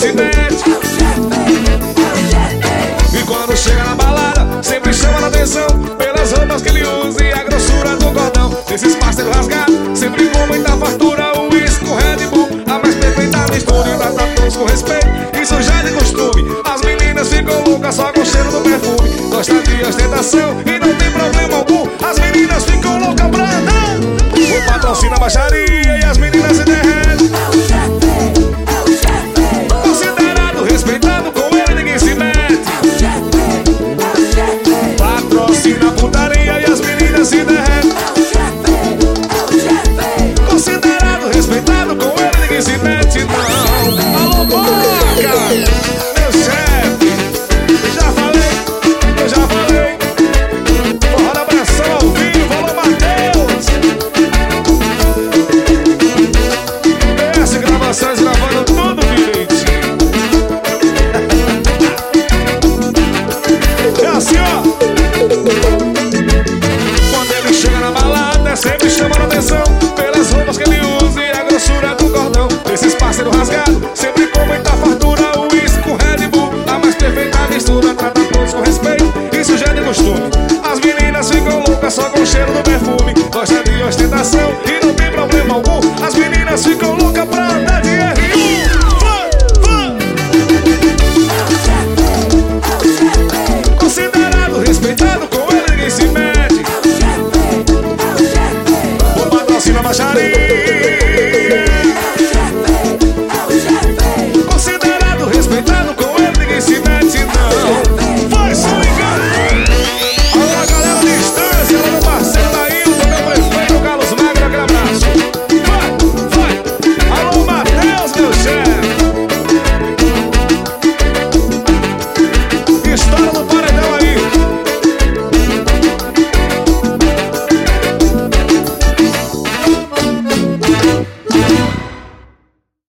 se mete. E quando chega na balada, sempre chama a atenção pelas roupas que ele usa e a grossura do cordão. Esses parceiros rasgados, sempre com muita fartura, o uísque com Red Bull, a mais perfeita mistura. E trata todos com respeito, isso já é de costume. As meninas ficam loucas só com o cheiro do perfume. Gosta de ostentação e não tem problema algum. As meninas ficam loucas pra andar. O patrocina a baixaria e as meninas se derretem. Considerado, respeitado, com ele ninguém se mete. Patrocina a putaria e as meninas se derretem. Considerado, respeitado, com ele ninguém se mete, não. Alô, Boca, meu chefe. Eu já falei. Forró da pressão ao vivo, alô, Matheus. PS Gravações gravando tudo direitinho. É assim, ó. Quando ele chega na balada, sempre chama a atenção pelas roupas que ele usa e a grossura do cordão. Esses parceiros rasgados, sempre com muita fartura, o uísque com Red Bull, a mais perfeita mistura. Trata todos com respeito, isso já é de costume. As meninas ficam loucas só com o cheiro do perfume. Gosta de ostentação e não tem problema algum. As meninas ficam loucas pra andar de R1. Considerado, respeitado, com ele ninguém se mete. O patrocínio a baixaria